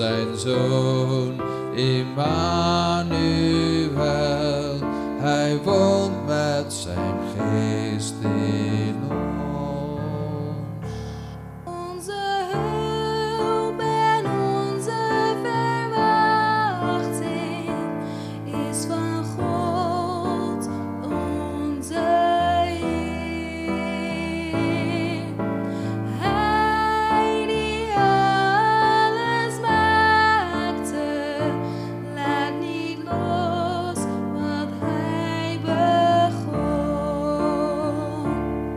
zijn Zoon, Immanuel. Hij woont met zijn geest in ons. Onze hulp en onze verwachting is van God, onze Heer. Hij die alles maakte, laat niet los wat hij begon.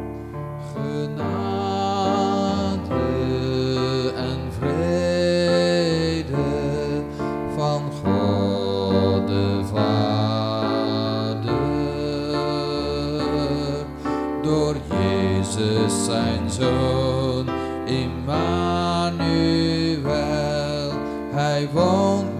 Genade en vrede van God de Vader, door Jezus zijn Zoon, Immanuel. Hij woont